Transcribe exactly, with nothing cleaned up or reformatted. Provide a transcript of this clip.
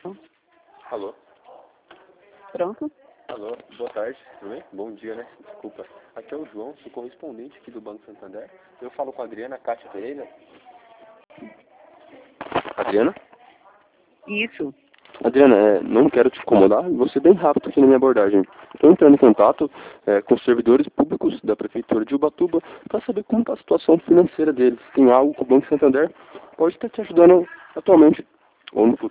Pronto. Alô? Pronto? Alô, boa tarde, tudo bem? Bom dia, né? Desculpa. Aqui é o João, sou correspondente aqui do Banco Santander. Eu falo com a Adriana Cátia Pereira. Adriana? Isso. Adriana, é, não quero te incomodar, vou ser bem rápido aqui na minha abordagem. Estou entrando em contato é, com os servidores públicos da Prefeitura de Ubatuba para saber como está a situação financeira deles. Tem algo que o Banco Santander pode estar te ajudando atualmente ou no futuro.